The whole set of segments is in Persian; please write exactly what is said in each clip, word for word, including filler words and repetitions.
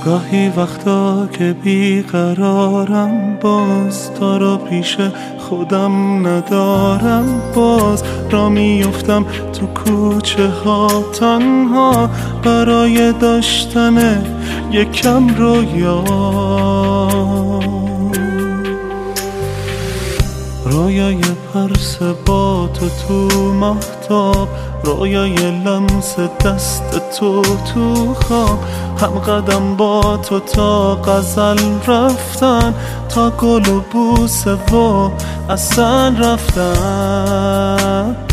گاهی وقتا که بیقرارم، باز تو رو پیش خودم ندارم، باز را میفتم تو کوچه ها تنها برای داشتن یکم رویا. رویای پرس با تو تو مهتاب، رویای لمس دست تو تو خواب، هم قدم با تو تا غزل رفتن، تا گل و بوسه و اصلا رفتن.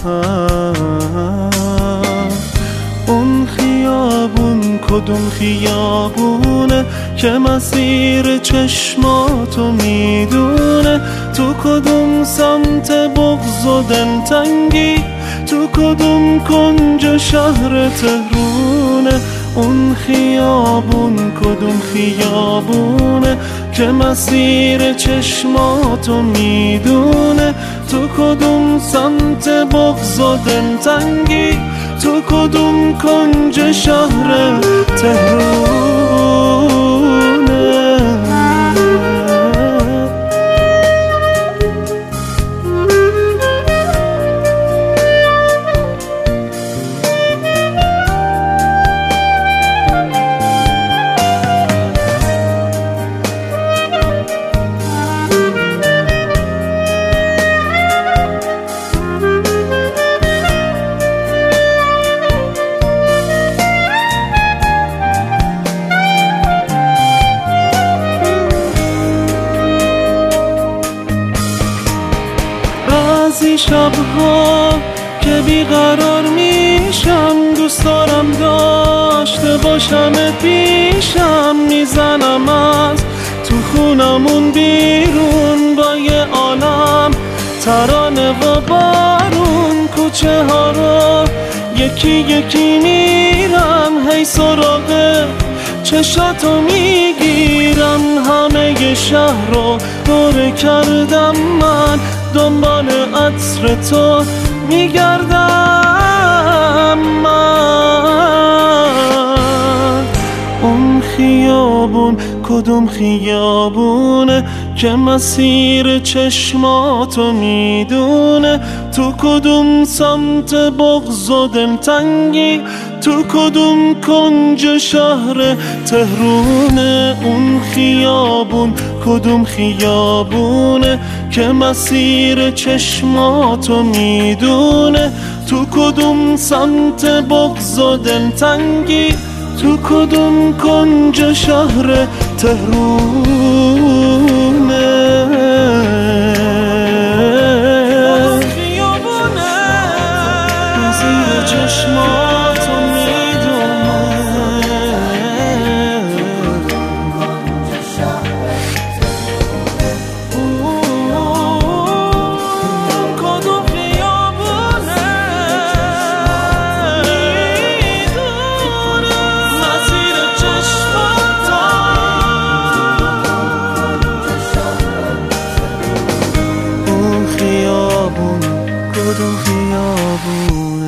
اون خیابون کدوم خیابونه که مسیر چشماتو میدونه؟ تو کدوم سمت بغض و دلتنگی؟ تو کدوم کنج شهر تهرونه؟ اون خیابون کدوم خیابونه که مسیر چشماتو میدونه؟ تو کدوم سمت بغض و دلتنگی؟ تو کدوم کنج شهر تهرونه؟ بعضی شبها که بیقرار میشم، دوست دارم داشته باشم پیشم، میزنم از تو خونمون بیرون با یه عالم ترانه و بارون، کوچه ها رو یکی یکی میرم، هی سراغ چشاتو میگیرم، همه شهر رو دور کردم من، دنبال عطر تو میگردم من. اون خیابون کدوم خیابونه که مسیر چشماتو میدونه؟ تو کدوم سمت بغض و دلتنگی؟ تو کدوم کنج شهر تهرونه؟ اون خیابون کدوم خیابونه که مسیر چشماتو میدونه؟ تو کدوم سمت بغض و دلتنگی؟ تو کدوم کنج شهر تهرونه؟ خیابونه مسیر چشماتو کدوم خیابونه؟